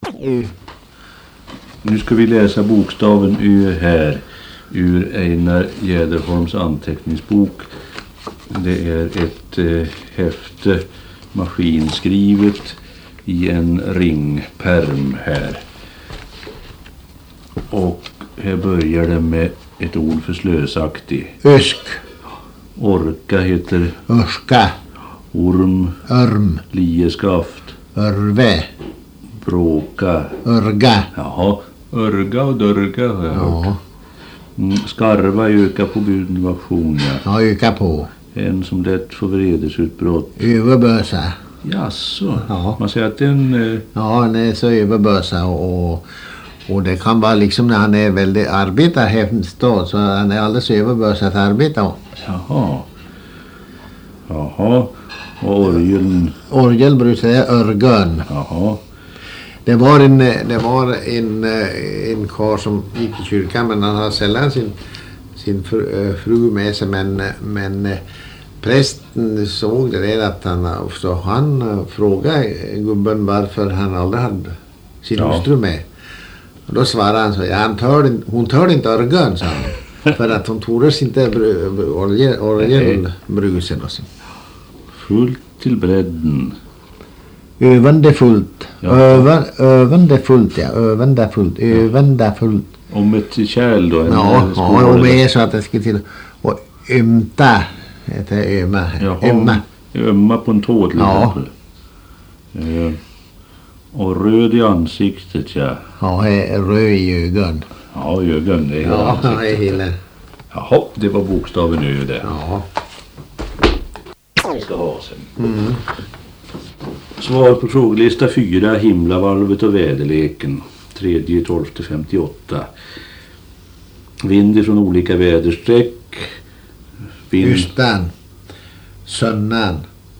Nu ska vi läsa bokstaven Ö här ur Einar Jäderholms anteckningsbok. Det är ett häfte maskinskrivet i en ringperm här. Och här börjar det med ett ord för slösaktig. Ösk. Orka heter Örska. orm. Örm. Lieskaft. Örve. Bråka. Örga. Jaha, örga och dörga har jag hört. Ja. Skarva öka på budinnovation, ja. Ja, öka på. En som lätt får vredesutbrott. Överbösa. Jaså, Ja. man säger att den... Ja, han är så överbösa och det kan vara liksom när han är väldigt arbetarhemskt då, så han är alldeles överbösa att arbeta. Jaha. Jaha. Och orgeln... Orgel brukar säga örgön. Jaha. Det var en karl som gick i kyrkan, men han hade sällan sin fru med sig, men prästen såg det redan att han frågade gubben varför han aldrig hade sin hustru med. Och då svarade han så, hon törde inte örgön, sa han, för att hon tordes inte orgelbrusen. Fullt till bredden. Övande fullt. Ja. Övande fullt, ja. Övande fullt. Om ett kärl då? Ja, och med så att det ska till. Och ömta heter ömma. Jaha, ömma på en tå till exempel. Och röd i ansiktet, ja. Ja, röd i ögon. Ja, ögon, det är hela ansiktet. Ja, hela. Jaha, det var bokstaven Ö där. Ja. Ska ha sen. Svar på frågelista 4, himlavalvet och väderleken. 3/12/58. Vind från olika väderstreck. Östan. Sönnan.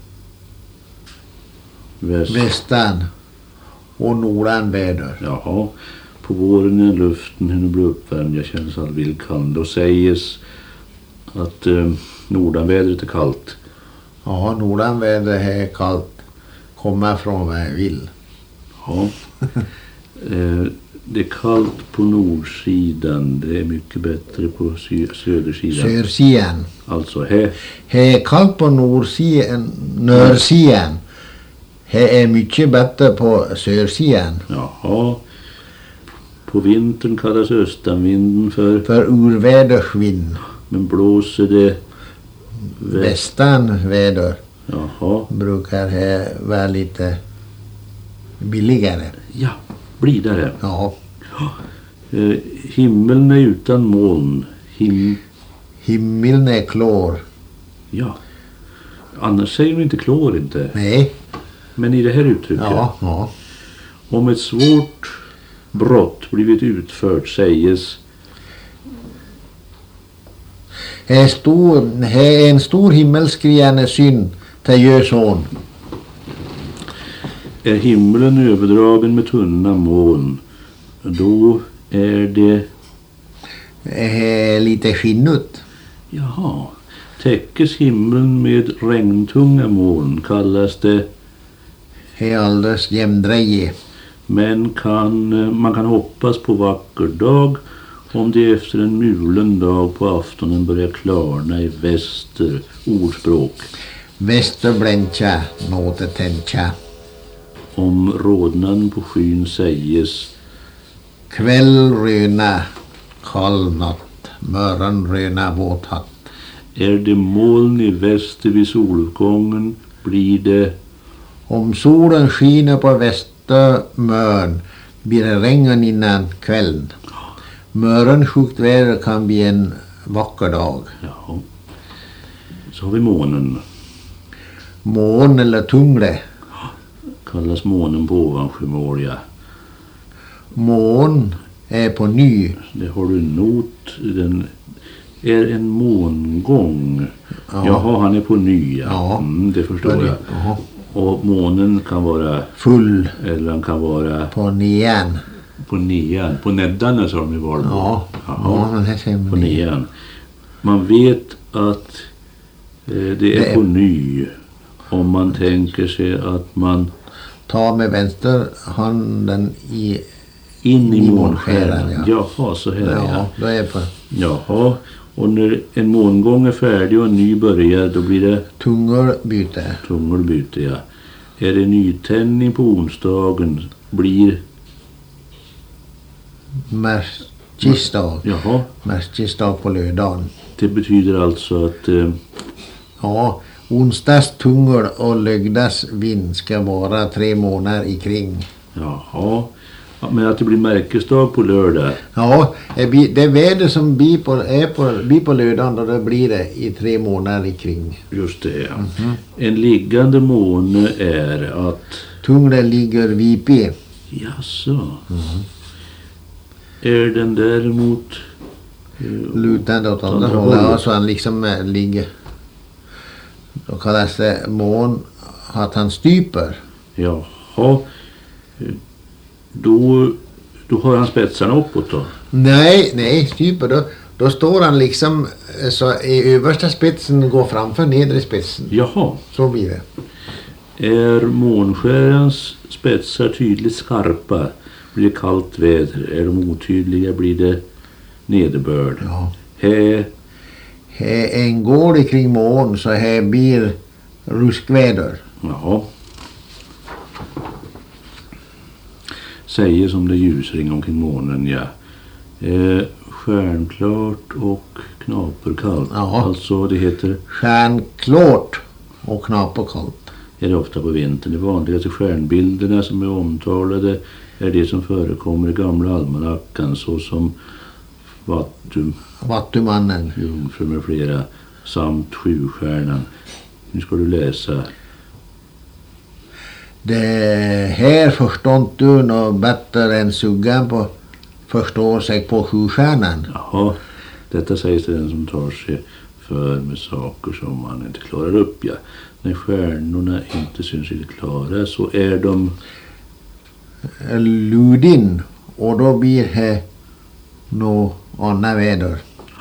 Västan. Och nordan väder. Jaha. På våren är luften hur blir uppvärmd. Jag känner så allvill kan. Då sägs att nordanvädret är kallt. Ja, nordanvädret är kallt. Kommer från vad jag vill. Ja. Det är kallt på nordsidan. Det är mycket bättre på södersidan. Sörsidan. Alltså här. Det är kallt på nordsidan. Det är mycket bättre på sörsidan. Jaha. På vintern kallas östanvinden för urvädersvind. Men blåser det västanväder. Jaha. Brukar det vara lite billigare. Ja, blidare. Ja. Himmeln är utan moln. Himmeln är klor. Ja. Annars säger de inte klor inte. Nej. Men i det här uttrycket. Ja. Om ett svårt brott blivit utfört säges. Det är en stor himmelskrigande synd till Jöson. Är himlen överdragen med tunna moln, då är det lite skinnut. Jaha. Täckes himlen med regntunga moln kallas det. Det är alldeles jämndreje. Men man kan hoppas på vacker dag om det efter en mulen dag på aftonen börjar klarna i väster. Ordspråk. Västerbläntja, nåtetäncha. Om rodnaden på skyn säges. Kväll röna, kall natt, morgon röna våt hatt. Är det moln i väster vid soluppgången blir det. Om solen skiner på västermörn blir det regn innan kvällen. Morgonsjukt väder kan bli en vacker dag. Jaha. Så har vi månen. Mån eller tumle. Kallas månen på ovansjömål, ja. Mån är på ny. Det har du not. Den är en mångång. Ja. Jaha, han är på ny, ja. Ja. Det förstår jag. Jaha. Och månen kan vara full. Eller han kan vara på nian. På nian. På näddarna sa de i Valbo. Ja. Jaha. Ja, det säger på nian. Man vet att det är på ny. Om man tänker sig att man ta med vänsterhanden in i i månskären. månskären, Jaha, så här Ja, då är på Jaha, och när en mångång är färdig och en ny börjar, då blir det tungorbyte. tungorbyte, ja. Är det nytändning på onsdagen, blir... Märkisdag. Jaha, Märkisdag på lördagen. det betyder alltså att... Ja, onsdags tungor och lögdas vind ska vara 3 månader i kring. Jaha, ja, men att det blir märkesdag på lördag. Ja, det väder som blir på lördagen då det blir det i 3 månader i kring. Just det, ja. En liggande måne är att... Tungren ligger vipig. Jaså. Är den däremot... Lutande åt andra hållet. Ja, så han liksom ligger. Då kallas det mån att han styper. Jaha. Då har han spetsarna uppåt då? Nej, styper. Då står han liksom så i översta spetsen går framför nedre spetsen. Jaha. Så blir det. Är månskärens spetsar tydligt skarpa, blir det kallt väder. Är de otydliga, blir det nederbörd. Ja. Här En gård kring mån så här blir ruskväder. Jaha. Säger som det ljusring omkring månen, ja. Stjärnklart och knaperkallt. Ja. Alltså det heter... Stjärnklart och knaperkallt. Är det ofta på vintern. De vanligaste stjärnbilderna som är omtalade är det som förekommer i gamla almanackan, såsom Vattumannen. Jungfru med flera, samt Sjustjärnan. Nu ska du läsa. Det här förstår du nog bättre än suggan på förstår sig på Sjustjärnan. Jaha, detta sägs till den som tar sig för med saker som man inte klarar upp, ja. När stjärnorna inte syns riktigt klara så är de ludin och då blir det något annat väder.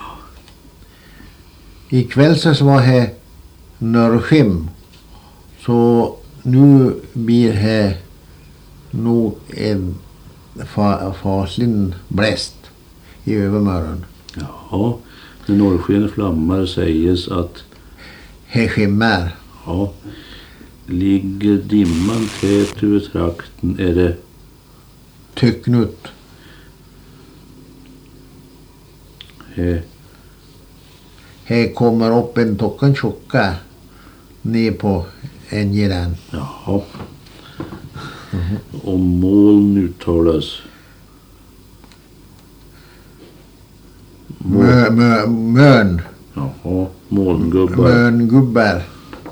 Ikväll så var det norrskim, så nu blir det nog en faslig bläst i övermorgon. Jaha, när norrsken flammar sägs att Det skimmer. ja, ligger dimman tät över trakten är det Tycknut. Här kommer upp en tocken tjocka ner på en giran. jaha. Om moln uttalas Mön. jaha, molngubbar. Möngubbar.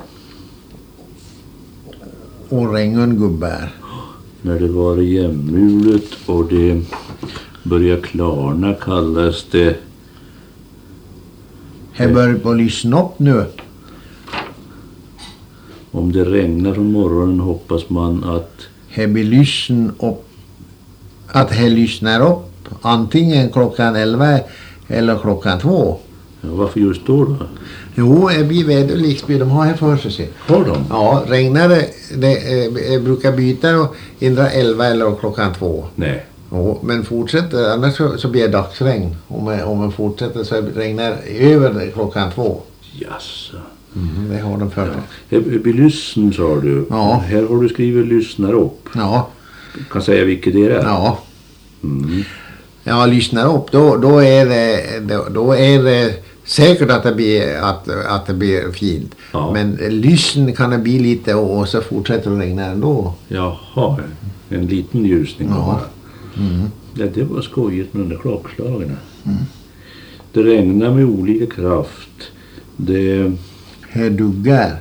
Och regnungubbar. När det var jämmulet och det börjar klarna kallas det Här börjar på lyssna upp nu. om det regnar från morgonen hoppas man att Här blir lyssn upp. Att här lyssnar upp. Antingen klockan 11 eller klockan 2. ja, varför just då? Jo, det blir väderleksby. De har här för sig. Har de? Ja, regnar det brukar byta och ändra 11 eller klockan 2. Nej. Jo, men fortsätter, annars så blir det dagsregn. Om man fortsätter så regnar över klockan 2. Jaså. Det har de för sig. Ja. Lyssn sa du. Ja. Här har du skrivit lyssnar upp. Ja, Kan säga vilket det är. ja. Mm. Ja, lyssnar upp. Då är det säkert att det blir fint. Ja. Men lyssn kan det bli lite och så fortsätter det regna ändå. Jaha, en liten ljusning Ja. bara. Ja, det var skojigt med de där klockslagen. Det regnar med olika kraft. Det Här duggar.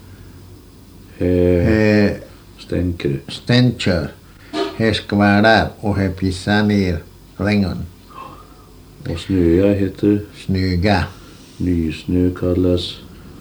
Här stänker. stänker. Här skvärdar och här pissar ner regn. Och snöa heter Snöga. nysnö, kallas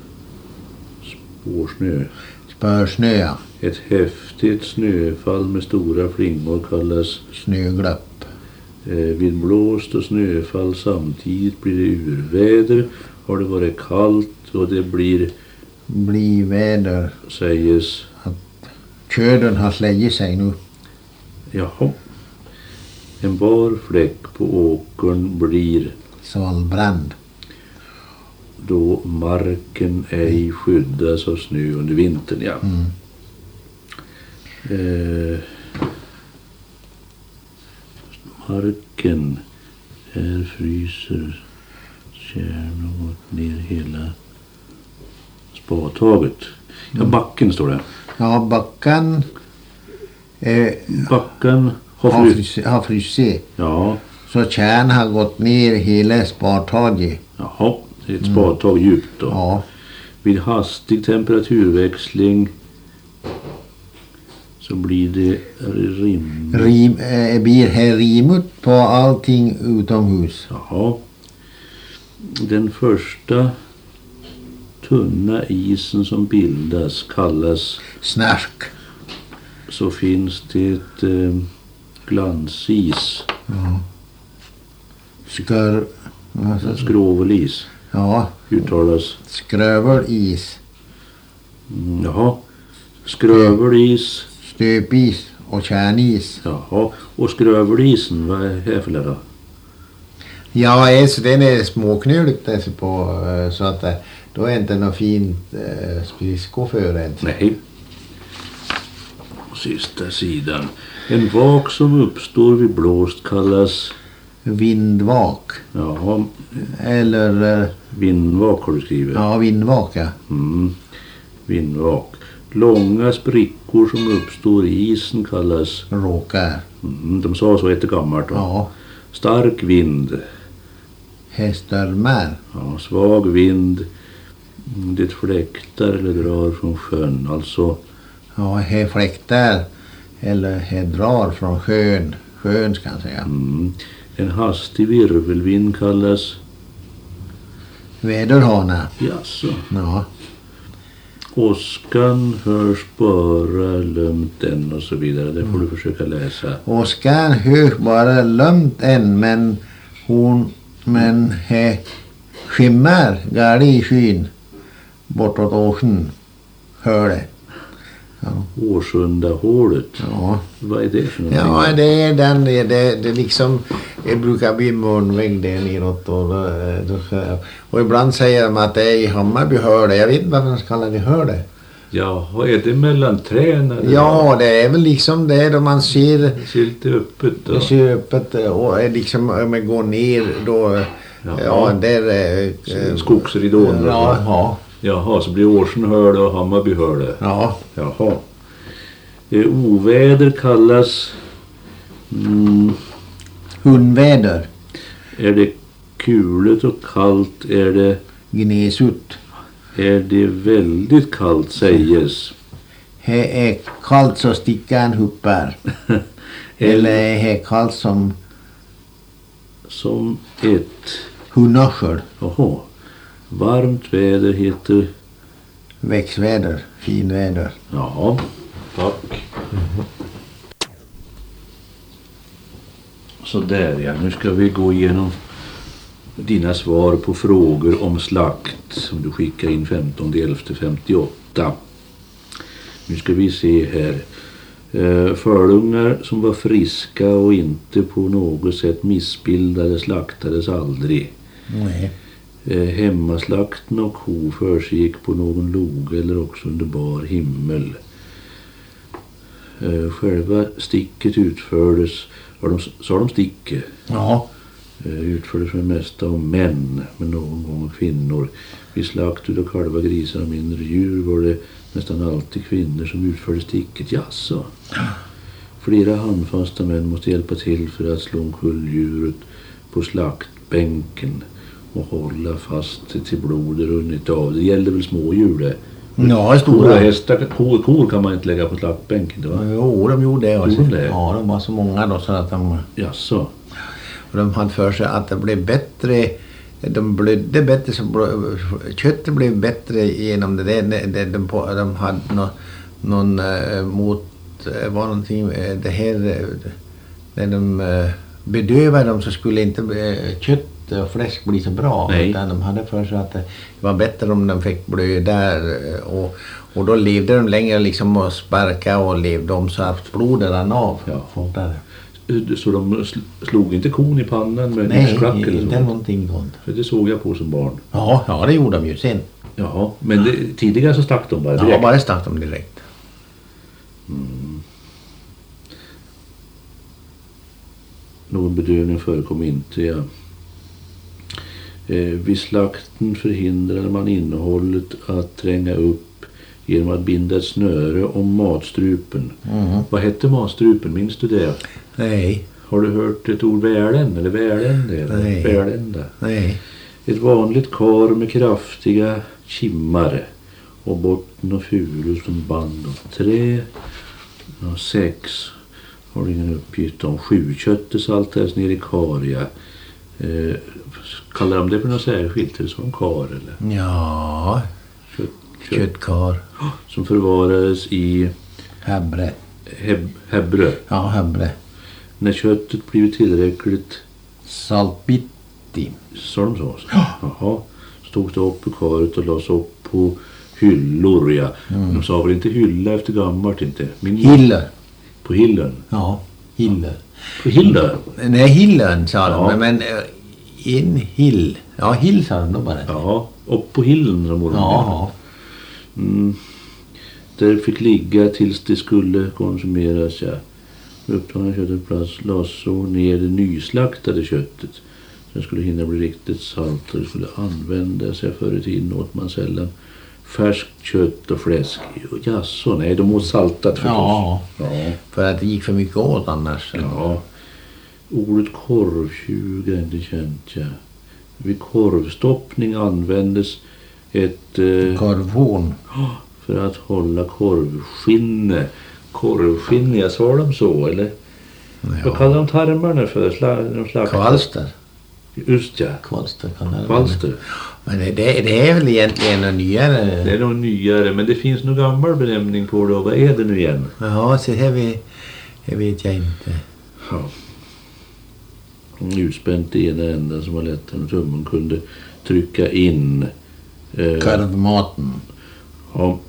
spårsnö. Spörsnö, ja. Ett häftigt snöfall med stora flingor kallas Snöglapp. vid blåst och snöfall samtidigt blir det urväder. Har det varit kallt och det blir Blir väder. säges köden har slägit sig nu. Jaha. En bar fläck på åkern blir Salbrand. då marken ej skyddas av snö under vintern. Ja. Marken fryser kärn och gått ner hela spadtaget. Ja, backen står det. Ja, backen Backen har frysit. Ja, Så kärn har gått ner hela spadtaget. jaha. Det är ett spadtag djupt då. Ja. Vid hastig temperaturväxling så blir det Blir här rimut på allting utomhus. Jaha. Den första tunna isen som bildas kallas, Snark. så finns det ett glansis, skrovelis Ja, uttalas. skrövelis, Jaha. Skrövelis. stöpis och kärnis. Jaha. Och skrövelisen, vad är det för det då? Ja, alltså den är småknöligt alltså på så att då är inte något fint spiskoförrädd. Nej. Sista sidan. En vak som uppstår vid blåst kallas, Vindvak. jaha, Eller vindvak har du skrivit. ja, vindvak, ja. Vindvak. Långa sprickor som uppstår i isen kallas, Råkar. de sa så jättegammalt då. Ja. Stark vind. Hästormar. Ja, svag vind. Det fläktar eller drar från sjön. Alltså, Ja, här fläktar eller här drar från sjön. Sjön ska jag säga. en hastig virvelvind kallas, Väderhana. jaså. Ja. Åskan hörs bara lömt den och så vidare. Det får du försöka läsa. Oskar hörs bara lömt än, men här skimmer gärna i skyn bortåt åsen. Hör det. Årsundahålet. Ja. Vad är det för någonting? Ja, det är den, det liksom, det brukar bli munvägg där neråt och ibland säger de att det är i Hammarby hör det. Jag vet inte varför de kallar det hör det. Jaha, är det mellan träna? Ja, det är väl liksom det då man ser Det ser lite öppet då. det ser öppet och är liksom om man går ner då ja där Skogsridån. ja. Jaha, så blir Årsen hörde och Hammarby hörde. Ja. Jaha. Oväder kallas, Hundväder. är det kulet och kallt, är Gnesut. det väldigt kallt säges. Här är kallt så stickan huppar. Eller här kallt som ett, hunnarsköld. jaha, varmt väder heter, Växtväder. Finväder. ja, tack. Så där ja, nu ska vi gå igenom dina svar på frågor om slakt som du skickar in 15/11/58. Nu ska vi se här. Förungar som var friska och inte på något sätt missbildade slaktades aldrig. Nej. Hemmaslakten av ko försiggick på någon loge eller också under bar himmel. Själva sticket utfördes, sa de sticket? Ja. Utfördes för det mesta av män, men någon gång av kvinnor. Vid slakt utav kalva, grisar och mindre djur var det nästan alltid kvinnor som utförde sticket. Jaså? Flera handfasta män måste hjälpa till för att slå omkull djuret på slaktbänken och hålla fast till blodet runnit av. Det gällde väl små djur det? Ja, stora hästar, kor kan man inte lägga på slaktbänken, det va? Jo, de gjorde det också. Gjorde det? Ja, de var så många då så att de... Jaså? Och de hade för sig att det blev bättre, de blödde bättre, så köttet blev bättre genom det där. De hade någon mot, var någonting, det här, när de bedövade dem så skulle inte och fläsk bli så bra. Nej. Utan de hade för sig att det var bättre om de fick blöda och då levde de längre liksom och sparka och levde om så att blodet rann av. Ja. Fortare. Så de slog inte kon i pannan med en Nej, yxklack eller inte så? någonting sånt. För det såg jag på som barn. Ja, det gjorde de ju sen. Jaha, men tidigare så stack de bara direkt? Ja, bara stack de direkt. Någon bedövning förekom inte. Ja. Vid slakten förhindrade man innehållet att tränga upp genom att binda ett snöre om matstrupen. Vad hette matstrupen? Minns du det? Nej. Har du hört ett ord välen eller välände? Nej. Välända. Nej. Ett vanligt kar med kraftiga kimmar och botten och furu som band av trä. 6 har du ingen uppgift om. 7 köttesaltades ner i karja. Kallar de det för något särskilt? Är det som kar eller? Ja, köttkar. Som förvarades i Häbre. Hebre. Ja, Häbre. När köttet blivit tillräckligt Saltbitti. sa de så? Jaha. Stod det upp i karet och lades upp på hyllor. Ja. De sa väl inte hylla efter gammalt inte? Hiller. På hillen. Ja, hiller. På hillen? Nej, hillen sa Ja. de. Men en hill. Ja, hill sa de då bara. Ja, upp på hillen som morgon. Ja. Där fick ligga tills det skulle konsumeras. Ja. Upptagna köttet plats lades så ner det nyslaktade köttet. Så det skulle hinna bli riktigt salt och det skulle användas. Ja, förr i tiden åt man sällan färskt kött och fläsk. Jaså, nej, de åt saltat förstås. Ja. Ja. För att det gick för mycket åt annars. Ja. Ordet korvtjug är inte känt. Ja. Vid korvstoppning användes ett Korvhorn. för att hålla korvskinne. Korvskinne, jag sa de så eller? Vad kallar de tarmarna för? Kvalster. Just ja. Kvalster kallar de. Kvalster. Men det är väl egentligen en nyare. Det är nog nyare, men det finns nog gammal benämning på det. Vad är det nu igen? Ja, så här vet jag inte. Ja. Utspänt i ena änden som var lättare än tummen kunde trycka in Korvmaten. ja,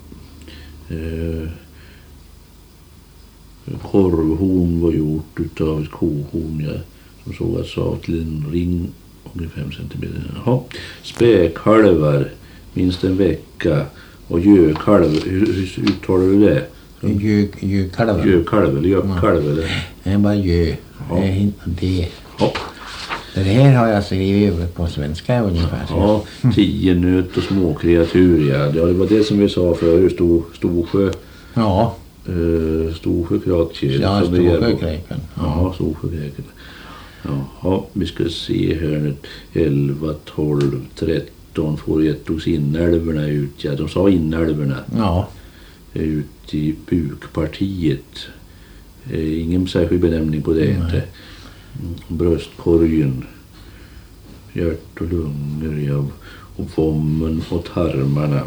korvhorn var gjort utav ett kohorn, ja, som sågats av till en ring ungefär 5 centimeter. Jaha. Späkhalvar minst en vecka och gökalv, hur uttalar du det? Gökalv. Gökalv eller gökalv eller? Det är bara gö. Ja. Det är inte det. Ja. Det här har jag skrivit över på svenska ungefär. Ja, 10 nöt och små kreatur, ja. Det var det som vi sa för Storsjö. Ja. Storsjökratjäl. Ja, Storsjökräken. Ja, Storsjökräken. Jaha, vi ska se här nu. 11, 12, 13 får ett inälvorna ut. Ja, de sa inälvorna. Ja. Ut i bukpartiet. Ingen särskild benämning på det inte. Bröstkorgen. Hjärt och lungor, ja. Och vommen och tarmarna.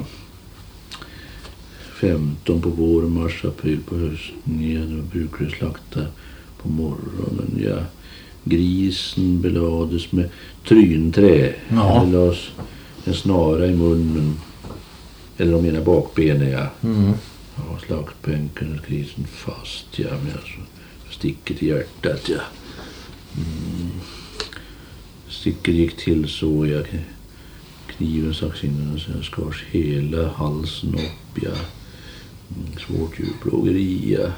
15 på vår, mars, april på hösten. Ja, då brukar det slakta på morgonen, ja. Grisen belades med trynträ. Ja. Det lades en snara i munnen. Eller de ena bakbenen, ja. Ja, slaktbänken och grisen fast, ja. Men alltså, sticket i hjärtat, ja. Sticket gick till så, ja. Kniven sacks in och sen skars hela halsen upp, ja. Svårt djurplågeri, ja.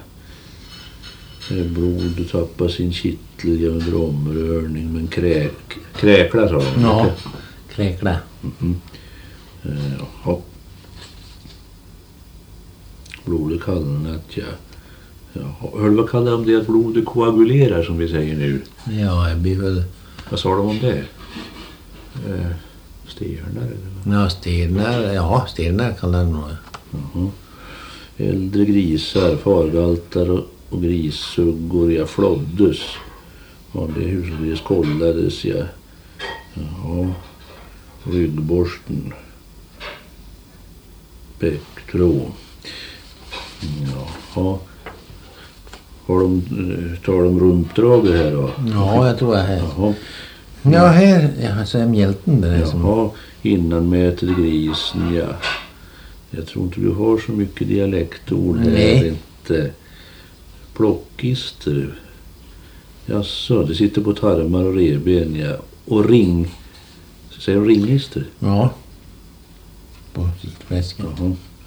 Blodet tappar sin kittel under omrörning, men kräklar sa de. Ja, kräkla. Jaha. Blodet kallnat, ja. Jaha. Hör du vad kallar de det att blodet koagulerar som vi säger nu? Ja, det blir väl... Vad sa de om det? Stenar eller? Ja, stenar kallar de nog. Jaha. Äldre grisar, fargaltar och grissuggor, ja, floddes. Ja, det husgris kollades, ja. Jaha. Ryggborsten. Bäcktråd. Jaha. Tar de rumpdraget här då? Ja, jag tror jag här. Jaha. Ja, här jag säger mjälten där. Jaha, innan mäter grisen, ja. Jag tror inte du har så mycket dialektord här. Nej. Inte. Plockister. Jaså, det sitter på tarmar och revben, ja. Och säger du ringister? Ja. På fläsket. Jaha.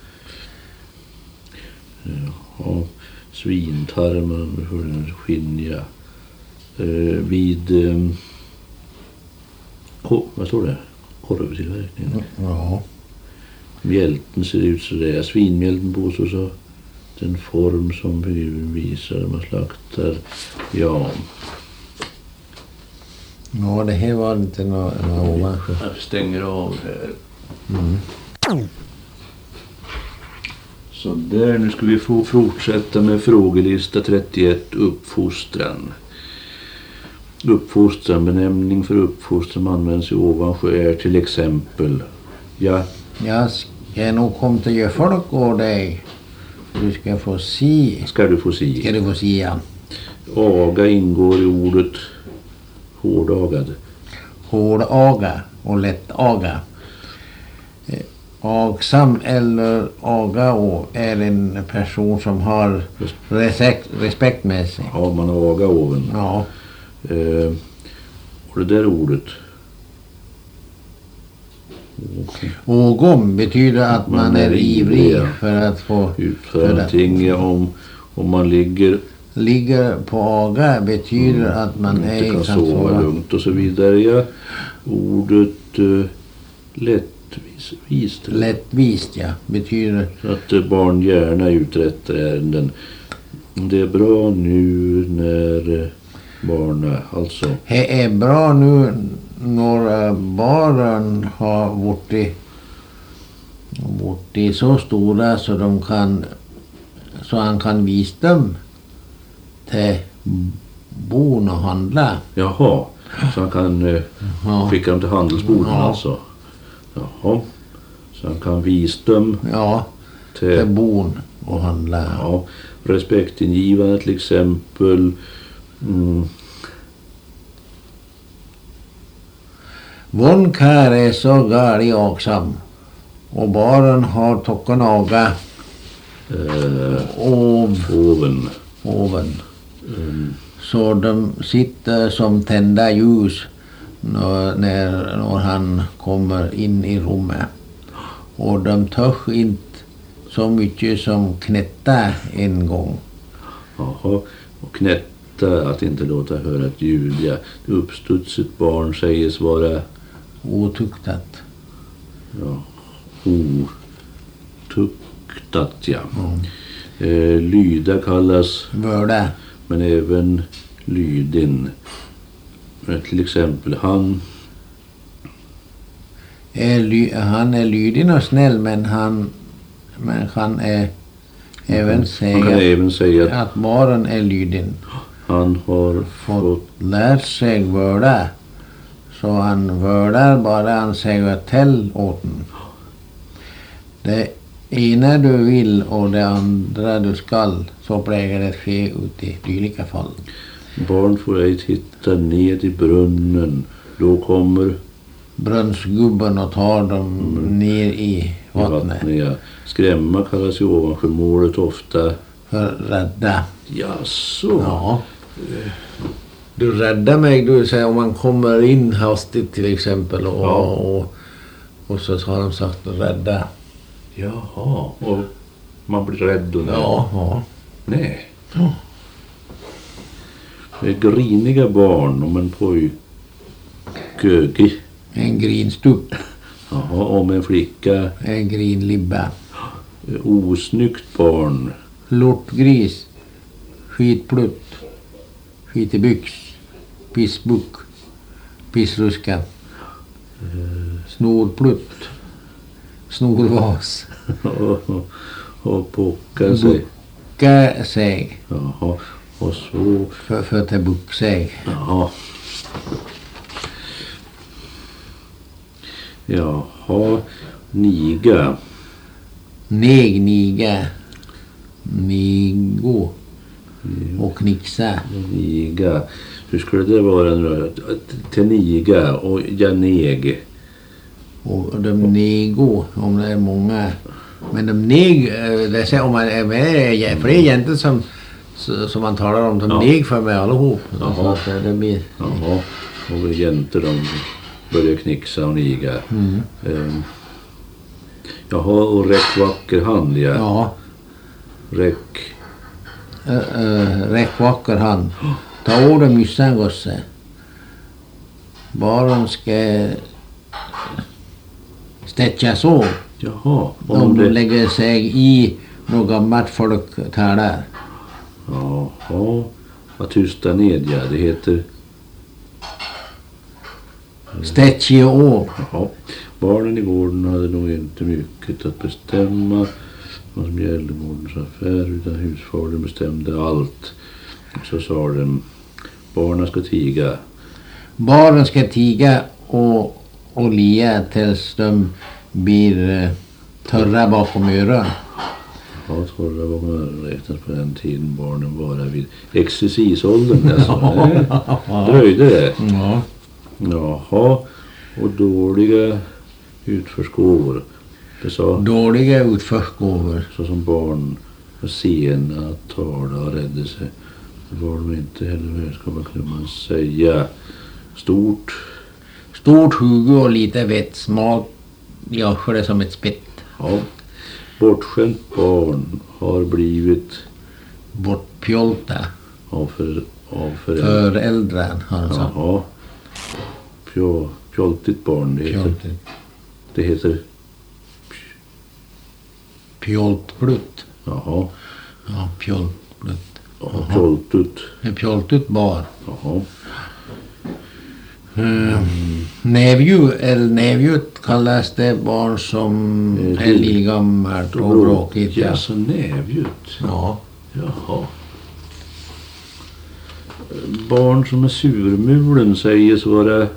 Ja, svintarmar, skinn, ja. Vid vad står det? Korvtillverkningen. Ja. Mjälten ser ut så där. Svinmjälten på så den form som figuren visar när man slaktar. Ja. Ja, det här var inte några ovansjö. Jag stänger av här. Så där, nu ska vi få fortsätta med frågelista 31, uppfostran. Uppfostran, benämning för uppfostran som används i Ovansjö är till exempel, ja. Jag ska nog komma till göra folk och dig. Du ska få se. Ska du få se. Ska du få se, ja. Aga ingår i ordet hårdagad. Hårdaga och lättaga. Agsam eller agao är en person som har respekt med sig. Ja, man har aga oven. Ja. Och det där ordet. Ågom betyder att man är ivrig för att få utföra någonting. Om man ligger på aga betyder att man inte kan sova lugnt och så vidare. Ja. Ordet lättvist, ja, betyder att barn gärna uträttar ärenden. Det är bra nu när barnen, alltså. Det är bra nu när barnen har varit så stora så han kan visa dem till bon och handla. Jaha, så han kan skicka dem till handelsboden alltså. Jaha, så han kan visa dem till bon och handla. Ja, respektingivande till exempel. Vån kär är så gali aksam och barnen har tokkanaga oven. Så de sitter som tända ljus när han kommer in i rummet. Och de törs inte så mycket som knätta en gång. Jaha, och knätta, att inte låta höra ett ljud. Ja. Uppstudsigt barn sägs vara otuktat. Ja, otuktat, ja. Lyda kallas vörda. Men även lydin. Till exempel han är lydig och snäll, men han är även säga att barnen är lydin. Han har fått lärt sig vörda, så han vördar bara han säger till åt den. Det ena du vill och det andra du skall, så plägar det ske ut i dylika fall. Barn får ej titta ned i brunnen, då kommer brunnsgubben och tar dem ner i vattnet. Ja. Skrämma kallas i Ovansjömålet ofta för rädda. Jaså? Ja. Du räddar mig, du säger, om man kommer in hastigt till exempel och så har de sagt rädda. Jaha, och man blir rädd då? Ja. Nej. Ja. Griniga barn om en pojke. En grinstupp. Jaha, om en flicka. En grinlibba. Osnyggt barn. Lortgris. Skitplutt. Skitebyx. Pissbuck. Pissruska. Snorplutt. Snorvas. Och bockar sig. Bockar sig. Jaha. Och så. För att bucka sig. Jaha. Jaha. Niga. Niga. Nigo. och knixa. Niga. Hur skulle det vara nu? Teniga och janeg. Och de nego, om det är många. Men de neg, det säger om man är med, för det är egentligen som man talar om, de neg för mig allihop. Jaha. Så det blir... Jaha. Och jäntor de börjar knixa och niga. Jaha, och räck vacker hand, ja. Ja. Räck. Räck vacker hand. Ta ordet myssan gosse. Bara ska stätcha så. Jaha. Om de lägger sig i något gammalt folk talar. Jaha. Att tysta ned, ja. Det heter... Stätchi och. Jaha. Barnen i gården hade nog inte mycket att bestämma vad som gällde gårdens affär, utan husfadern bestämde allt. Så sa de, barnen ska tiga. Barnen ska tiga och lia tills de blir törra bakom öron. Ja, torra bakom öron räknas på den tiden barnen bara vid exercisåldern. Alltså. Dröjde det? Ja. Jaha. Och dåliga utförsgåvor. Det sa Dåliga utförsgåvor. så som barn var sena att tala och rädda sig. Det var de inte heller välkomna, kunde man säga. Stort huvud och lite vett, smak. Jag för det som ett spett. Ja. Bortskämt barn har blivit Bortpjolta. av Föräldrar har han sagt. Jaha. Pjoltigt barn. Det heter Pjoltblutt. jaha. Ja, pjoltblutt. Ja, pjoltut. Pjoltut barn. Jaha. Nävjut kallas det barn som är ligammalt och bråkigt. Ja, så nävjut. Ja. Jaha. Barn som är surmulen sägs vara...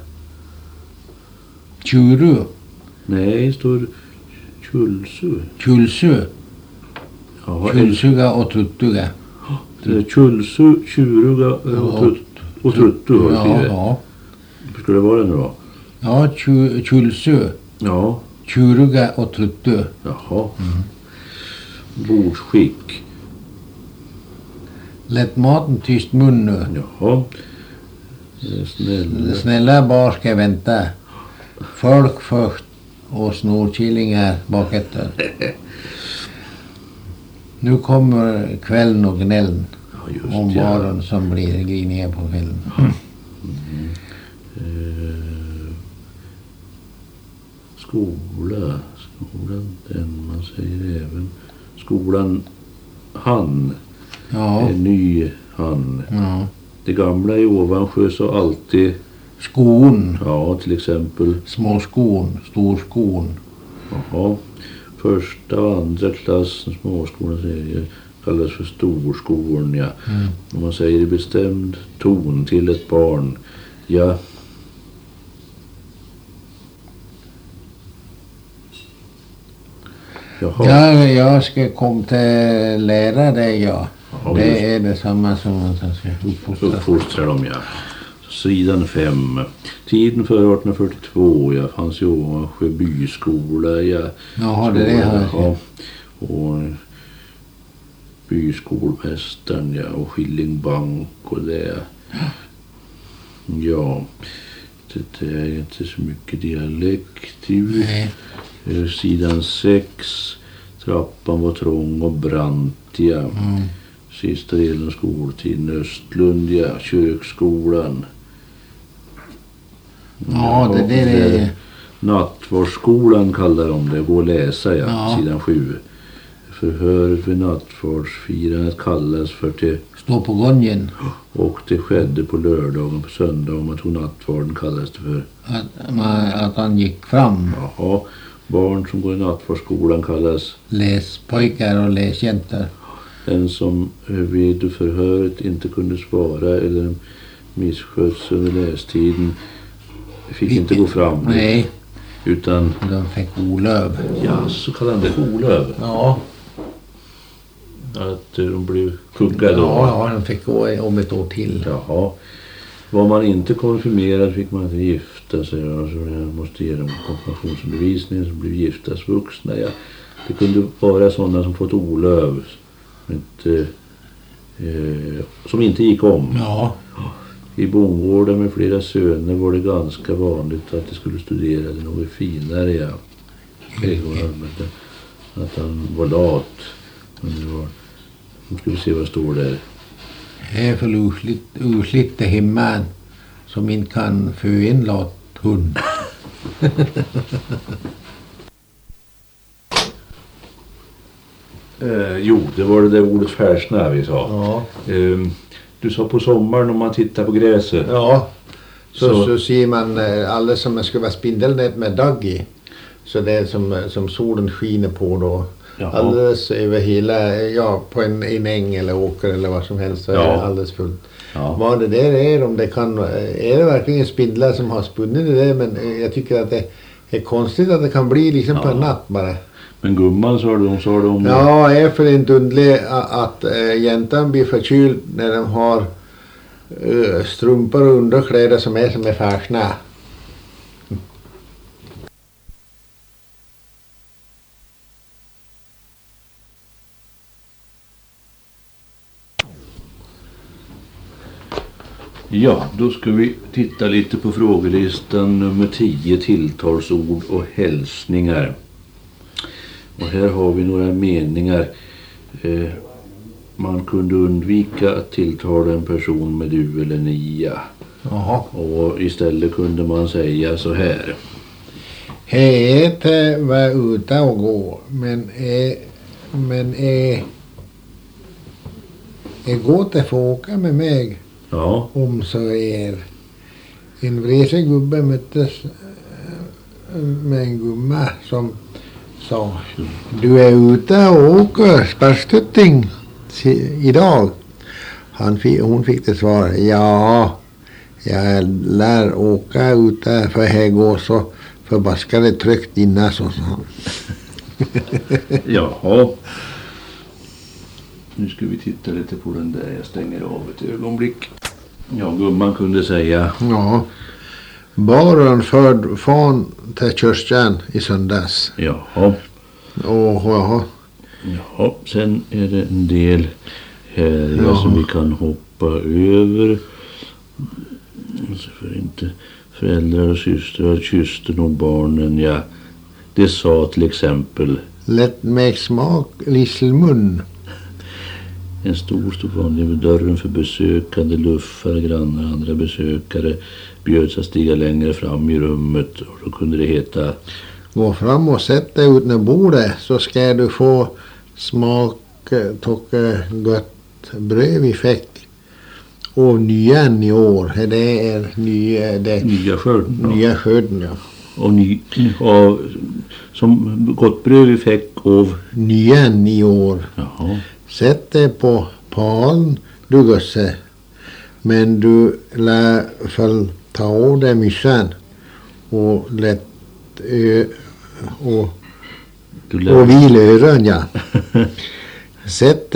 Tjuru. Nej, det står kulsu. Kulsu. Jaha, Kulsuga och truttuga. det är kulsu, tjuruga och truttu. Ja. Hur skulle det vara nu då? Ja, kulsu. Ja. Tjuruga och truttu. Jaha. Bordsskick. Lätt maten tyst mun nu. Jaha. Snälla. Snälla bar ska vänta. Folk först och snorkillingar baketter. Nu kommer kvällen och gnällen. Ja, just Om ja. barnen som blir griniga på kvällen. Skolan, den man säger även. Skolan, han. Ja. En ny han. Ja. Det gamla i Ovansjö så alltid, Skon. ja, till exempel, Småskon. Storskon. jaha, första och andra klassen småskolan serier kallas för storskon, ja. Om man säger i bestämd ton till ett barn, ja. Jaha. Ja, jag ska komma till lära dig, ja. Ja, Det just. är detsamma som man ska uppfostra. Uppfostrar dem, ja. Sidan 5. Tiden före 1842, ja, fanns ju Ovansjö byskola, ja. Jaha, det är det ja. Och byskolmästaren, ja, och Skillingbank och det. Ja, det är inte så mycket dialekt ju. Nej. Sidan 6. Trappan var trång och brant, ja. Sista delen av skoltiden, Östlund, ja, kökskolan. Ja, det är... Nattvardsskolan kallar de det, gå och läsa, ja, Ja. sidan 7. Förhöret vid nattvardsfirandet kallas för till, Stå på gången. och det skedde på lördagen, på söndag, om man tog nattvarden kallas det för. Att han gick fram. Jaha, barn som går i nattvardsskolan kallas. Läspojkar och läsjäntor. Den som vid förhöret inte kunde svara eller missköts under lästiden fick inte gå fram. Nej, Utan, de fick olöv. ja, så kallar han det olöv. Ja. Att de blev kuggade då? Ja, de fick gå om ett år till. Jaha. Var man inte konfirmerad fick man inte gifta sig. Alltså jag måste ge dem konfirmationsbevisning som blev giftas vuxna. Ja. Det kunde vara sådana som fått olöv. Som inte gick om. Ja. I bondgården med flera söner var det ganska vanligt att de skulle studera det något finare. Ja. Att han var lat. Men det var, nu ska vi se vad det står där. Det är för usligt hemma som inte kan få en lat hund. Jo, det var det där ordet färsna vi sa. Ja. Du sa på sommaren om man tittar på gräset. Ja. Så ser man alldeles som det ska vara spindelnät med dagg i. Så det är som solen skiner på då. Jaha. Alldeles över hela, på en äng eller åker eller vad som helst så är det alldeles fullt. Ja. Vad det där är, om det kan, är det verkligen spindlar som har spunnit det där, men jag tycker att det är konstigt att det kan bli liksom på en natt bara. Men gumman sa det om... Ja, är för inte undligt att jäntan blir förkyld när de har strumpor och underkläder som är färsna. Ja, då ska vi titta lite på frågelistan nummer 10, tilltalsord och hälsningar. Och här har vi några meningar. Man kunde undvika att tilltala en person med du eller nia. Jaha. Och istället kunde man säga så här. Hej, var ute och gå, men gott att få åka med mig. Ja. Om så är. En vresig gubbe möttes med en gumma som sa, du är ute och åker spärrstötting idag. Hon fick det svar, ja, jag lär åka ute för här går så förbaskade tryckt innan, så sa han. Jaha. Nu ska vi titta lite på den där. Jag stänger av ett ögonblick. Ja, gumman kunde säga. Ja. Baren förd fan till kyrkan i söndags. Jaha. Jaha. Ja, sen är det en del här som vi kan hoppa över. Så för inte föräldrar och systrar kysste nog barnen. Ja, det sa till exempel. Lätt med smak, lisselmun. En stor stod vanlig vid dörren för besökande, luffare, grannar, andra besökare bjöds att stiga längre fram i rummet, och då kunde det heta: gå fram och sätt dig ut när bordet, så ska du få smak tocka gott bröd vi fick och nyan i år. Det är nya skörden. Nya skörden, ja. Och som gott bröd vi fick av nyan i år. Jaha. Sätt dig på palen, du gosse. Men du lär väl ta av dig myssen och lätt och vil öron, ja. Sätt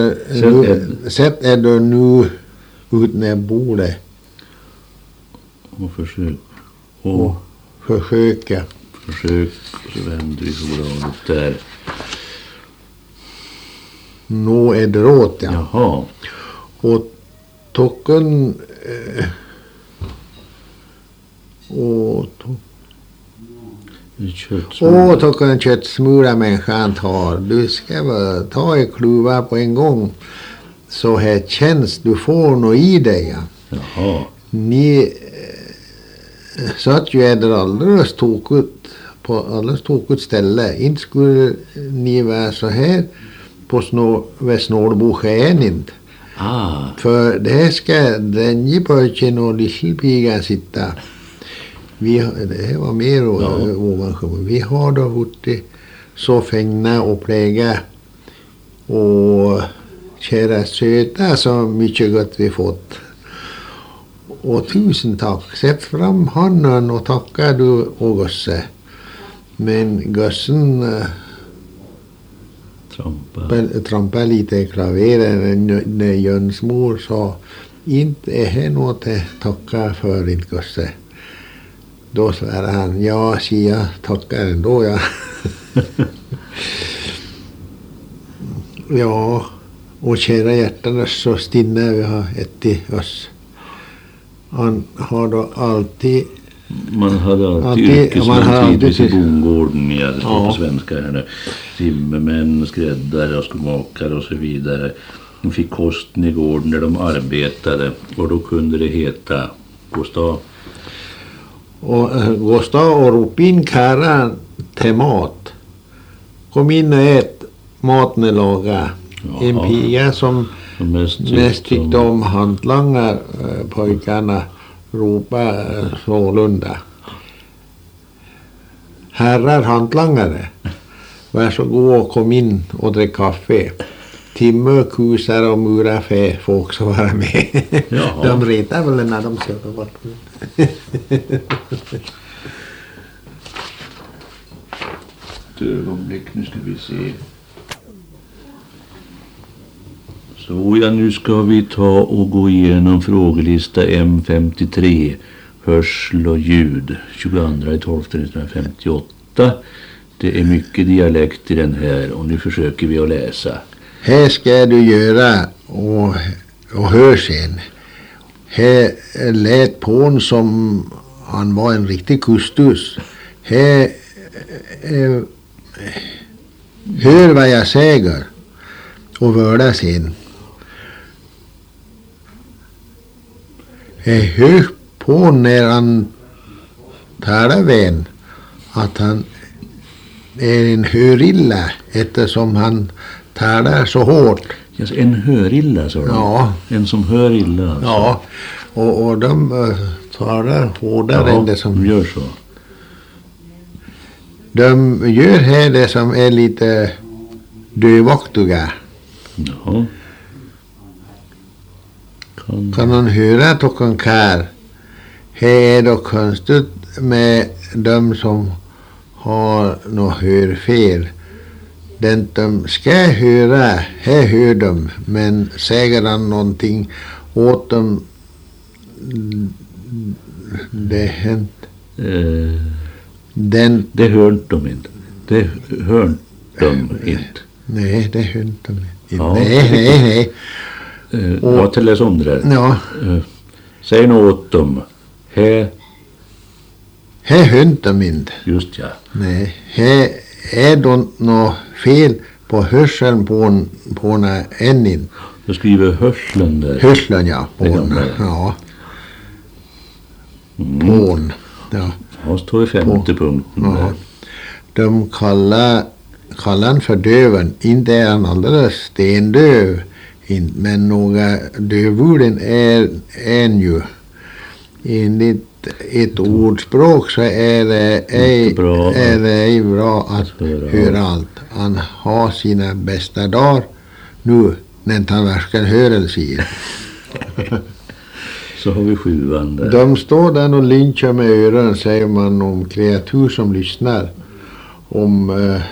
du nu ut när bordet. Och försök. Försöka. Försök, och så vänder vi fodralet där. Nå är det råt, ja. Jaha. Och tocken tocken köttsmula människan tar. Du ska väl ta i kluva på en gång. Så här känns du får nå i dig, ja. Jaha. Ni satt ju äder alldeles tokigt på alldeles tokigt ställe. Inte skulle ni vara så här på Snålbo skän inte. För det här ska dränjepöjken och lisselpigan sitta. Det här var mer ovansjö. Vi har då varit så fängna och pläga och kära söta så mycket gott vi fått. Och tusen tack. Sätt fram handen och tacka du och gosse. Men gossen trampa lite i klaveren när Jöns mor sa inte är det något att tacka för inte Gusse. Då svarade han, ja, jag tackar ändå, ja. Ja, och kära hjärtan så stinna vi har ätit oss. Han har då alltid... Man hade alltid yrkesmän i bondgården, ja, det står på svenska här nu. Timmermän, skräddare och skomakare och så vidare. De fick kosten i gården där de arbetade och då kunde det heta Gustav. Och Gustav och ropa in käran till mat. Kom in och ät, maten är laga. En piga som mest tyckte om hantlangar pojkarna ropa sålunda. Herrar hantlangare, varsågod och kom in och drick kaffe. Timme, kusar och murafä får också vara med. Jaha. De retar väl när de ser på vart. Ett ögonblick, nu ska vi se. Så ja, nu ska vi ta och gå igenom frågelista M53. Hörsel och ljud. 22/12/1958. Det är mycket dialekt i den här och nu försöker vi att läsa. Här ska du göra och hör sen. Här lät på en som han var en riktig kustus. Här hör vad jag säger och vörda sen. Jag hör på när han talar vän att han är en hörilla eftersom han talar så hårt. Yes, en hörilla, så ja. En som hör illa. Alltså. Ja, och de talar hårdare än det som... gör så. De gör här det som är lite dövaktiga. Jaha. Kan man höra att de kär? Här är det konstigt med de som har något hörfel. Den de ska höra, här hör de, men säger han någonting åt dem, det hänt. Det hör de inte. Det hör de inte. Nej, det hör de inte. Ja, nej. Jag till läsa om det där. Ja. Säg något åt dem. Här hör de inte. Just ja. Nej, här är det något fel på hörseln på en än inte. Du skriver hörseln där. Hörseln, ja. På en, ja. På en, ja. Ja, står i 50 punkten. Ja. De kallar han för döven. Inte är han alldeles stendöv. Men några dövorden är en ju. Enligt ett ordspråk så är det ej bra att höra allt. Han har sina bästa dagar nu när han verkar hörelse i. Så har vi 7:an där. De står där och lynchar med öron, säger man om kreatur som lyssnar. Om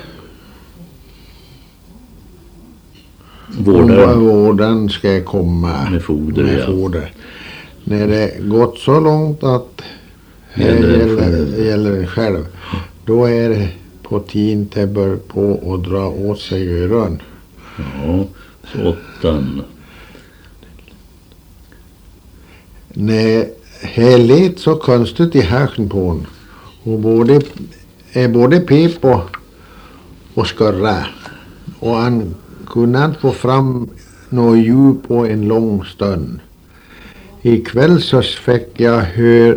vården ska komma med foder. När det gått så långt att gäller själv, då är det på tiden att börja på och dra åt sig öron. Ja, 8:an. Nej, det lät så konstigt i härsen på hon. Och både pep och skurra. Och han kunde inte få fram något ljud på en lång stund. Ikväll så fick jag höra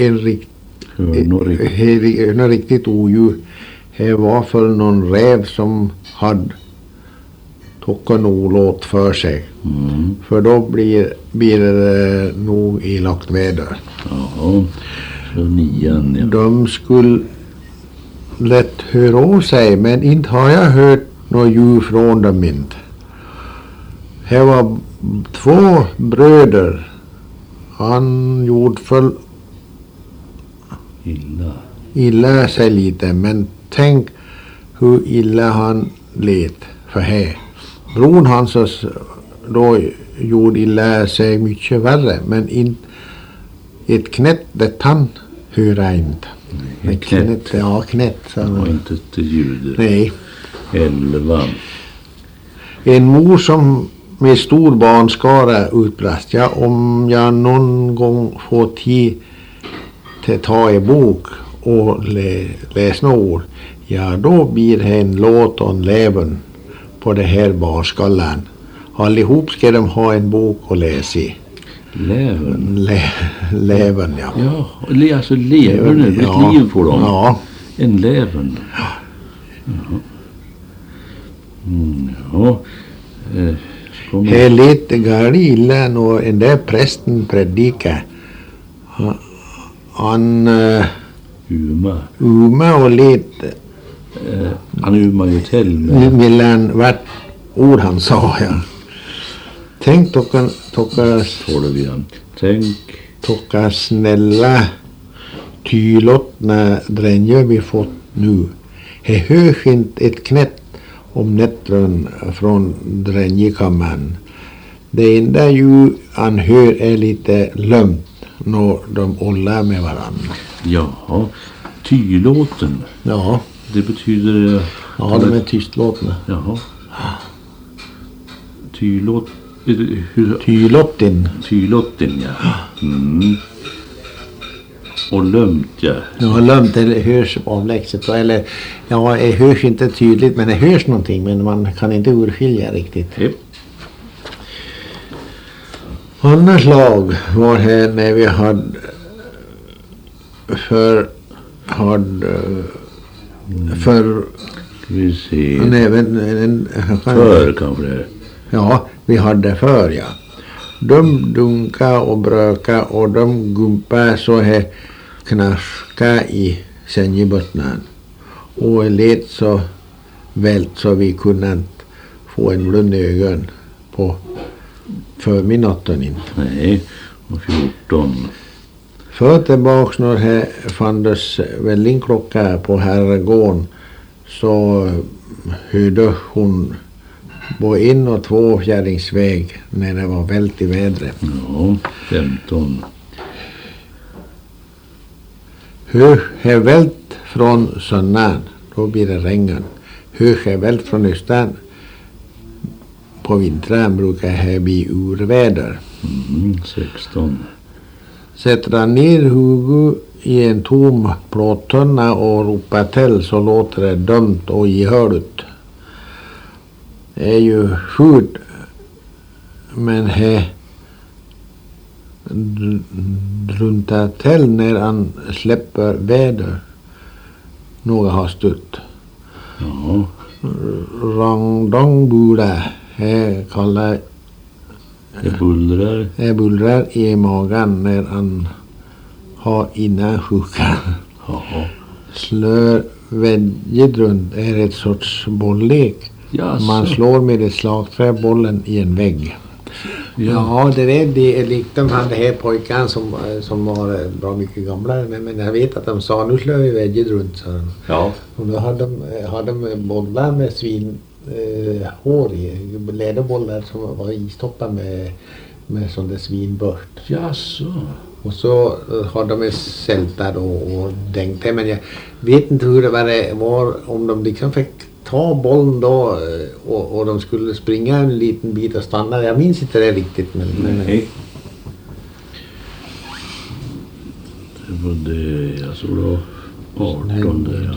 något riktigt oljud. Det var för någon räv som hade tagit en olåt för sig. För då blir det nog elakt väder. Ja, så 9:an, ja. De skulle lätt höra av sig, men inte har jag hört något ljud från dem inte. Det var 2 bröder. Han gjorde för illa sig lite, men tänk hur illa han let. för här. Bron hans då gjorde illa sig mycket värre, men ett knät det han höra inte. Ett knät? Ja, knät. Och inte ett ljud. Nej. 11. En mor som med stor barnskara utbrast. Ja, om jag någon gång får tid till ta en bok och läsa några ord, ja då blir det en låt och en leven på det här barnskallan. Allihop ska de ha en bok att läsa i. Läven? Läven, ja. Ja, alltså lever nu, ett ja. liv på dem. Ja. En läven. Ja. Ja. Det är lite galet illa när den där prästen predikar. Han Uma och lite han umar ju till mellan vart ord han sa, ja. Tänk tocka snälla tylottna dränjer vi fått nu. He hörs inte ett knät om nättren från dränjekammaren. Det enda ju han hör är lite lömt när de håller med varandra. Ja, tylåten. Ja. Det betyder... Ja, de är tystlåtna. Jaha. Tylåt... Tylottin. Tylottin, ja. Och lömt, ja. Ja, lömt det hörs avlägset. Eller, ja, det hörs inte tydligt, men det hörs någonting. Men man kan inte urskilja riktigt. Yep. Annars lag var här när vi hade för vi ser. För kanske det är. Ja, vi hade för, ja. De dunka och bröka och de gumpa så här knarska i sängebottnen. Och lät så vält så vi kunde få en blund i ögon på förmiddagen inte. Nej, och 14. För tillbaks när här fanns väl en klocka på herrgården så hörde hon både in och två fjärdingsväg när det var vält i vädret. Ja, 15. Hur är vält från söndagen, då blir det regn. Hur är vält från östan, på vintern brukar det bli urväder. 16. Sätter ner huvudet i en tom plåttunna och ropar till så låter det dömt och ihörligt. Det är ju fult, men det druntar till när han släpper väder. Några har stött. Ja. Rangdongbula, det kallar det bullrar i magen när han har innasjuka. Ja. Slör vägget runt är ett sorts bolllek. Jaså. Man slår med ett slagträ bollen i en vägg. Ja, det är likt de hade här pojkarna som var bra mycket gamla. Men jag vet att de sa, nu slår vi vägget runt. Så. Ja. Och då hade de bollar med hår i. Läderbollar som var istoppade med sån där svinbört. Jaså. Och så har de sältat och dängt det. Men jag vet inte hur det var om de liksom fick ta bollen då och de skulle springa en liten bit och stanna. Jag minns inte det riktigt. Men nej. Det var det, jag såg då 18 där.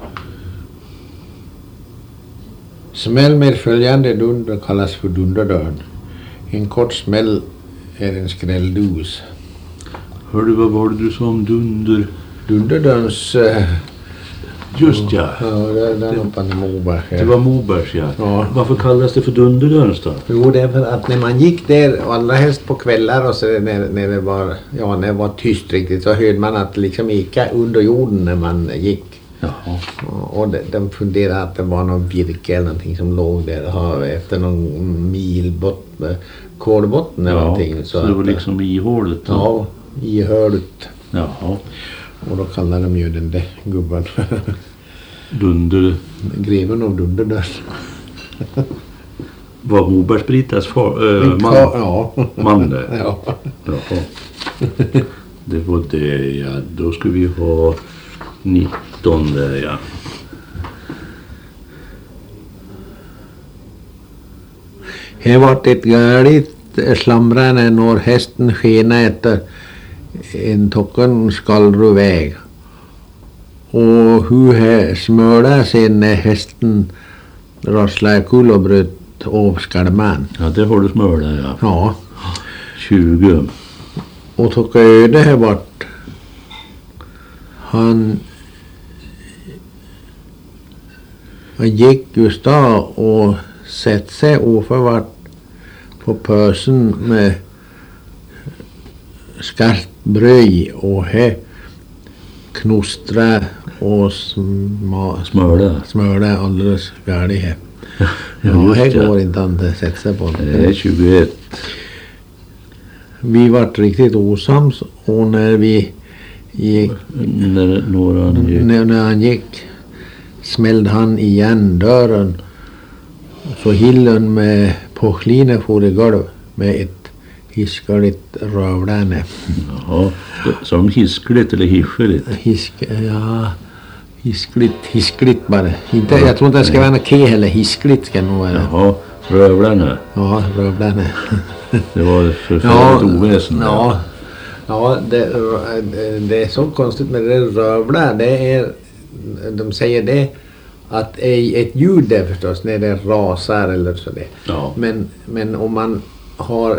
Smäll med följande dunder kallas för dunderdörn. En kort smäll är en skrälldus. Hörde, vad var det du sa om dunder? Dunderdörns... Just ja. Ja, det är något Moberg. Det var Mobergs, ja. Ja. Varför kallas det för dunderdörns då? Jo, det är för att när man gick där, allra helst på kvällar och så när det var tyst riktigt, så hörde man att det liksom eka under jorden när man gick. Jaha. Och de funderade att det var någon virke eller någonting som låg där efter någon kolbotten eller någonting. Så det var liksom ihålet? Ja, ihålet. Jaha. Och då kallade de ju den där gubben Dunder. greven av Dunderdörr. Var Mobergsbritas man? Ja. Man det? Ja. Jaha. Det var det, ja. Då ska vi ha 19 där, ja. Det var ett galigt slamrande när hästen skena efter en tocken skallru väg. Och hur smörde sen när hästen rasslade kull och bröt av skalman. Ja, det har du smörda, ja. Ja. 20. Och tog öde här bort. Han gick just då och sett sig oförvart på pösen med skarpt bröj och här knostra och smörda alldeles galet här. Ja, här går inte han att sätta sig på. Det är 21. Vi var riktigt osams och när vi gick, när han gick smällde han igen dörren så hillen med porslinet for i golv med ett hiskeligt rövlärne. Jaha, som hiskligt eller hiskligt? Hiskligt bara. Inte, jag tror inte det ska vara något ke heller, hiskligt ska nog vara. Jaha, rövlärne. Ja, rövlärne. Det var ett förfärligt oväsen. Ja, det är så konstigt med det rövlar. Det är, de säger det att ett ljud där förstås när det rasar eller så det. Ja. Men om man har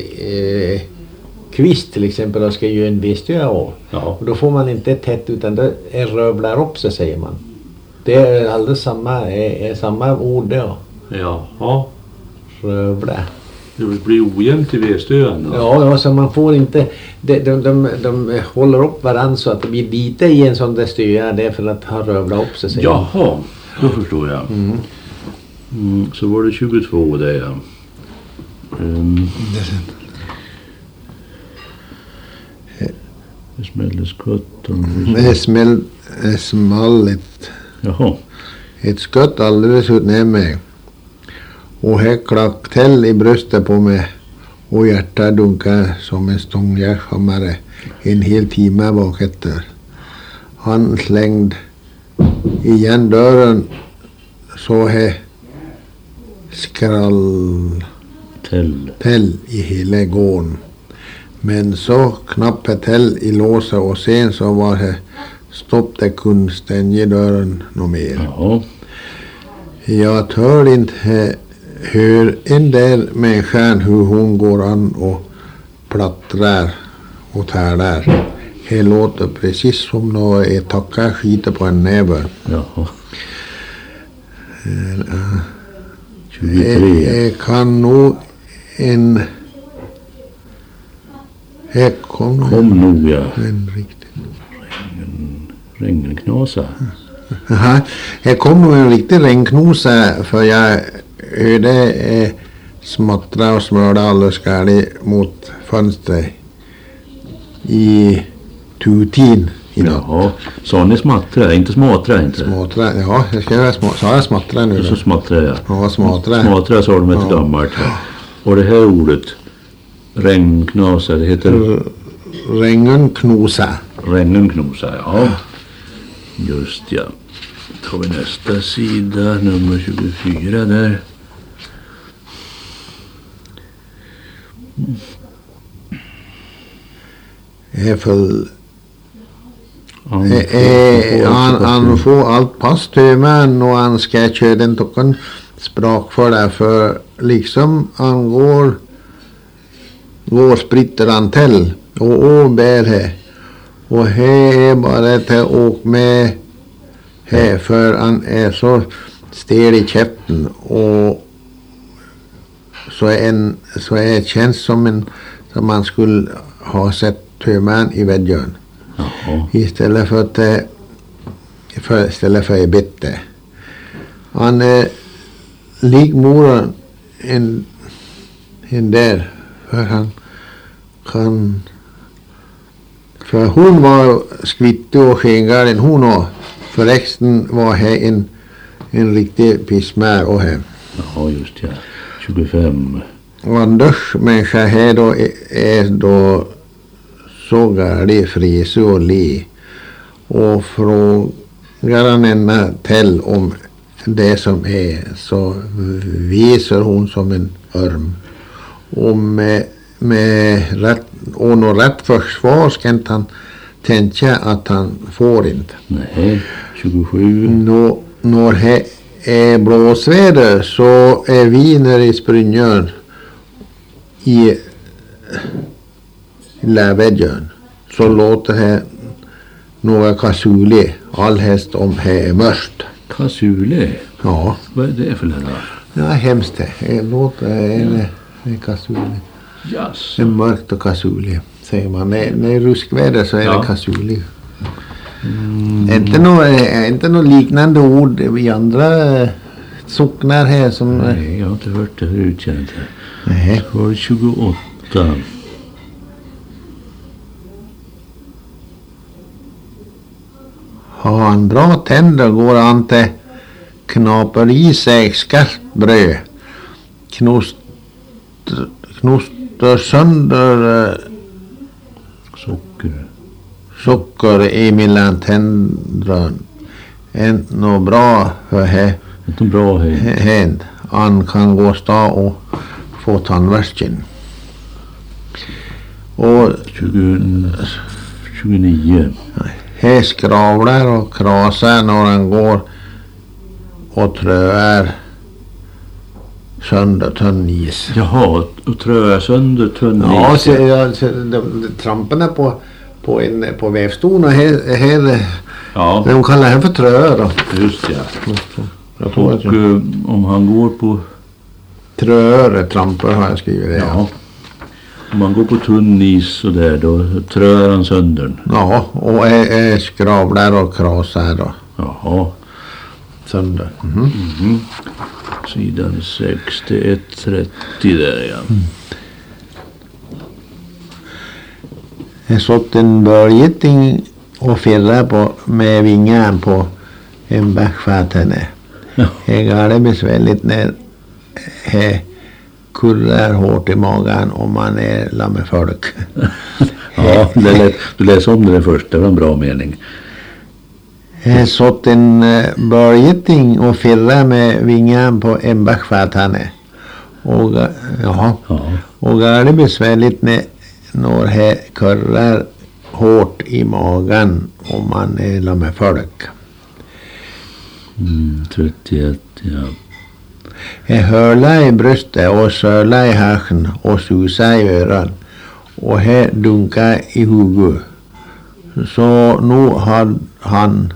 kvist till exempel och ska ju en visstgöra av. Ja. Och då får man inte tätt utan det är rövlar upp sig säger man. Det är alldeles samma ord då. Jaha. Rövlar. Det blir ojämnt i vedstöan då? Ja, så man får inte, de håller upp varandra så att det blir lite i en sån där stöa, det är för att ha rövlat upp sig. Jaha, då förstår jag. Så var det 22 där, ja. Det smällde skott. Det small ett skott alldeles ut ner mig. Och här klack till i bröstet på mig och hjärtat dunkade som en stångjärnshammare en hel timme bak efter. Han slängde igen dörren så här skrall till i hela gården. Men så knappt till i låset och sen så var det stopp det kunde stänga dörren något mer. Jaha. Jag tör inte hör en där människan hur hon går an och plattrar och tärar. Det låter precis som när ett tacka skiter på en näve. Jaha. 23. Det kan nog en... Kom nog, ja. En riktig... Regnknasa. Jaha, det kom nog en riktig regnknosa för jag hörde smattra och smörda alldeles galet mot fönstret i tutin i natt. Jaha, sa ni smattra, inte smattra inte? Smattra, ja, jag ska göra sa jag smattra nu då? Så smattra, ja. Ja, smattra. Smattra sa de ett gammalt. Och det här ordet, regnknasa, det heter? Regnknosa. Regnknosa, ja. Just ja. Då tar vi nästa sida, nummer 24 där. Det är full... Han får allt pass till men och han ska köra den tocken språk för det för liksom han går spritter han till och bär här och här är bara till att åka med här för han är så stel i käften och så är känns som man skulle ha sett tömman i vädjön. Istället för i bete. Han är lik moren en där för han kan för hon var skvittig och skengalen hon och förresten var här en riktig pissmär och här. Ja, just ja. 25. Och en duschmänniska här då är då så gärlig frisu och li. Och frågar han henne till om det som är, så visar hon som en örm. Och med rätt, och något rätt försvar ska inte han tänka att han får inte. Nej, 27. När det är blåsväder så är vi nere i Sprynjön i Lävedjön, så låter det några kasuli allhelst om det är mörkt. Kasuli? Ja. Vad är det för lära? Ja, hemskt det. Låter en kasuli. Yes. En mörkt och kasuli, säger man. När det är ruskväder så är det kasuli. Inte något liknande ord i andra socknar här som... Nej, jag har inte hört det förut, känt. Nej. För 28. Har han bra tänder går han till knapar i sig skarpt bröd. Knostar sönder socker i mellan tänderna. Inte något bra för händ. Han kan gå stå och få tandvärken. Och 29. Här skravlar och krasar när han går och tröar sönder tunn is. Jaha, och tröar sönder tunn is. Ja, så tramporna på vävstorn och här ja. De kallar det för tröar då. Just ja. Och om han går på... Tröar, trampor har jag skrivit det. Ja. Om man går på tunn is och där, då tröar han sönder. Ja, och är skravlar och krasar då. Jaha. Sönder. Sidan 61-30 där, ja. Jag såg en börgeting och firra på med vingar på en backfattene. Ja. Jag har det besvärligt när det kurrar hårt i magen om man är lammefolk. Ja, du läser om det först, det var en bra mening. Jag såg en börgeting och firra med vingar på en backfattene. Och och är det besvärligt när det kurrar hårt i magen om man är lammefolk. 31, ja. Jag hörla i bröstet och sörla i härsen och susa i öron. Och här dunka i huvudet. Så nu har han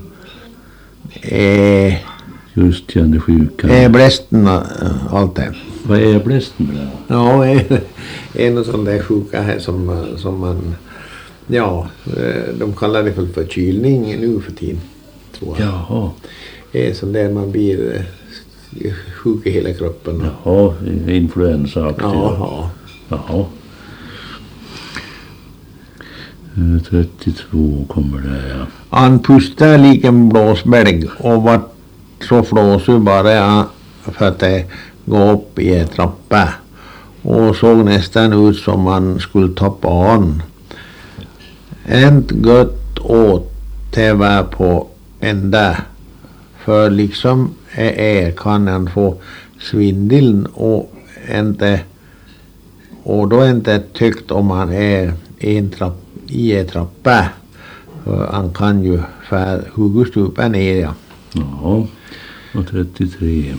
just kände sjuka. blästen allt det. Vad är blästen med det? Ja, en sån där sjuka här som man, ja, de kallar det för förkylning nu för tiden, tror jag. Jaha. Sån där man blir sjuk i hela kroppen. Jaha, influensa. Jaha. Jaha. 32 kommer det, ja. Han pustade lik en blåsbälg och var så flåsig bara för att det gå upp i en trappa. Och såg nästan ut som man skulle tappa an. Inte gott åt det var på ända. För liksom kan han få svindel och då inte tyckt om han är i en trappa. För han kan ju för huggustupa ner, ja. Ja, och 33.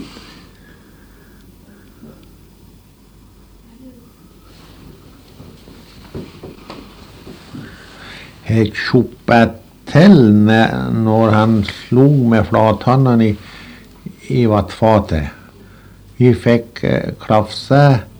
Ett tjoppatell när han slog med flathanden i vattfatet. Vi fick klafsa